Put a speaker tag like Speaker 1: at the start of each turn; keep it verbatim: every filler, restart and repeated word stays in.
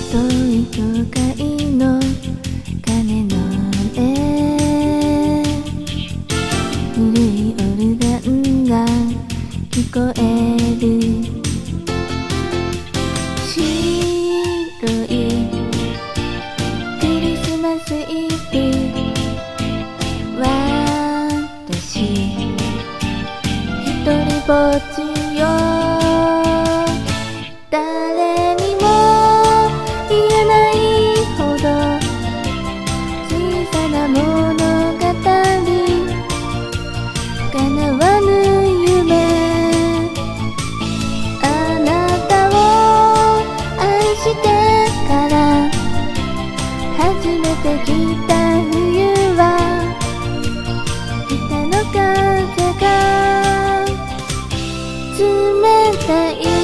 Speaker 1: 遠い教会の鐘の音、古いオルガンが聞こえる。白いクリスマスイブ、私一人ぼっちよ。誰にも言えないほど小さな物語、叶わぬ夢。あなたを愛してから初めて来た冬は、北の風が冷たい